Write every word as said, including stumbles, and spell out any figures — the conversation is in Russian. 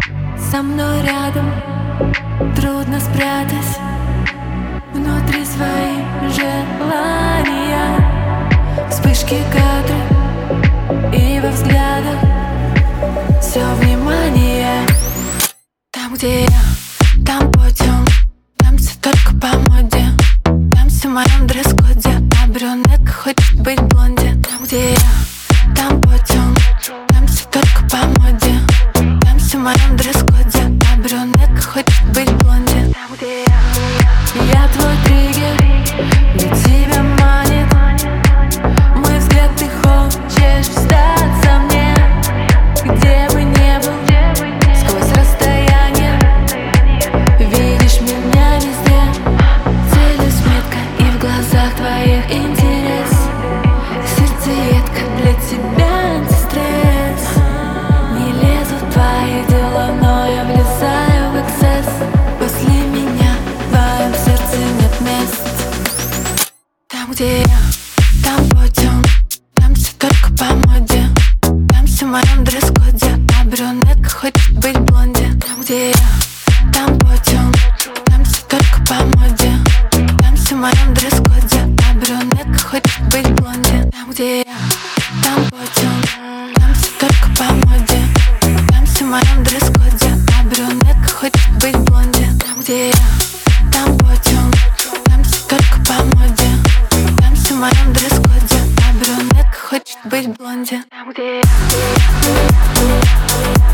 Со мной рядом трудно спрятать внутри свои желания. Вспышки кадры и во взглядах все внимание. Там, где я, там подиум, там все только по моде, там все в моем дресс-коде, а брюнетка хочет быть блонди. Там, где я, там подиум, там все только по моде, там все в моем дресс-коде, а брюнетка хочет быть блонди. Там, где я, я твой триггер, ведь тебя манит мой взгляд, ты хочешь сдаться мне. Где бы ни был, сквозь расстояние видишь меня везде. Целюсь метко, и в глазах твоих интерес. Сердцеедка для тебя антистресс. Не лезу в твои дела, но я влезаю в эксцесс. После меня в твоем сердце нет мест. Там, где я, там подиум, там все только по моде, там все в моем дресс-коде, а брюнетка хочет быть блонди. Там, где я, там подиум, там все только по моде, там все в моем дресс-коде, а брюнетка хочет быть блонди. Там, где я, там подиум, там все только по моде, там все в моем дресс-коде, а брюнетка хочет быть блонди. Там, где я, там подиум, там все только по моде, там все в моем дресс-коде, а брюнетка хочет быть блонди. Там, где я.